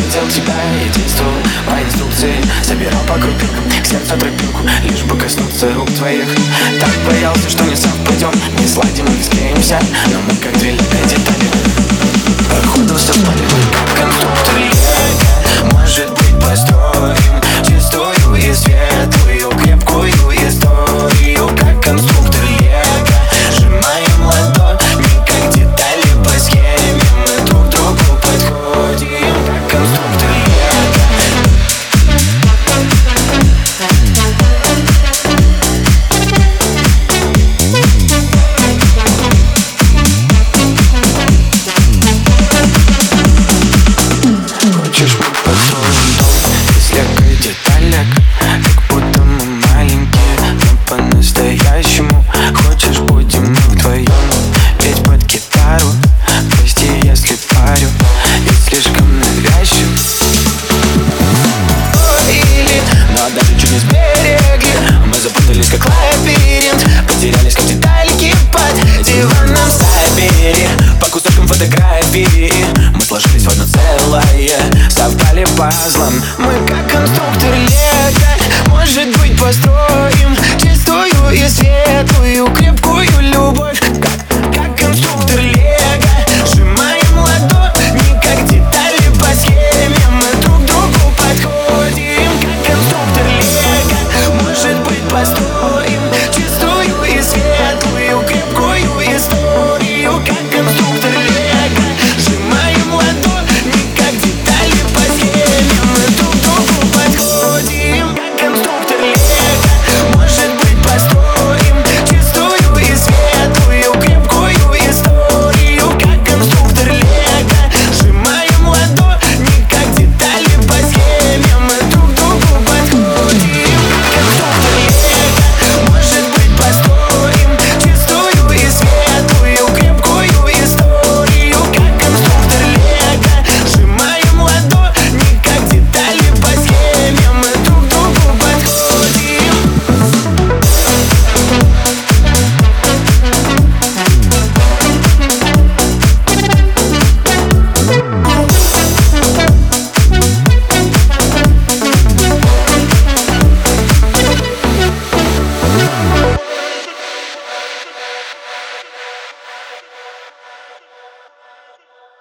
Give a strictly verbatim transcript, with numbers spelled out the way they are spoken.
хотел тебя и действовал по инструкции. Собирал по крупинкам к сердцу тропинку, лишь бы коснуться рук твоих. Так боялся, что не совпадем, не сладим, не склеимся, но мы как две детали. Походу совпали мы как конструктор Лего. Может быть, построим чистую и светлую, крепкую историю, как конструктор Лего. Сжимаем ладони, как детали по схеме, мы друг другу подходим, как конструктор Лего. Хочешь, мы построим дом из лего и деталек, как будто мы маленькие, но по-настоящему. Хочешь, будем мы вдвоем петь под гитару? Прости, если парю и слишком навязчив. Или, но даже чуть не сберегли, мы запутались как лабиринт, потерялись как детальки под диваном. Забери по кусочкам фотографии, мы сложились в одно целое, совпали пазлом. Мы как конструктор Лего. Может быть, построим чистую и